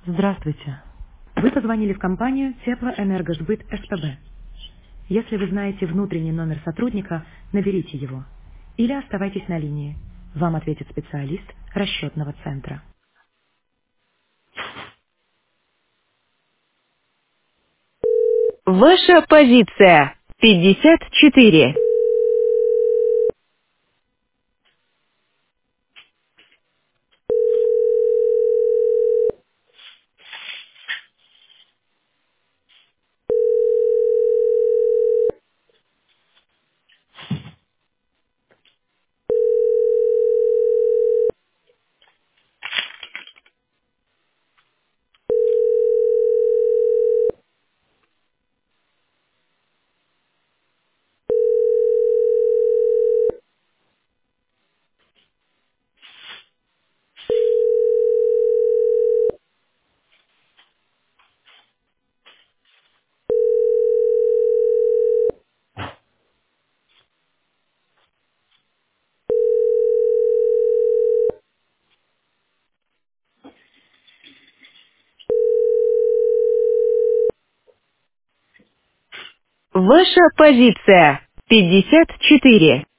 Здравствуйте. Вы позвонили в компанию Теплоэнергосбыт СПБ. Если вы знаете внутренний номер сотрудника, наберите его. Или оставайтесь на линии. Вам ответит специалист расчетного центра. Ваша позиция 54. Ваша позиция 54.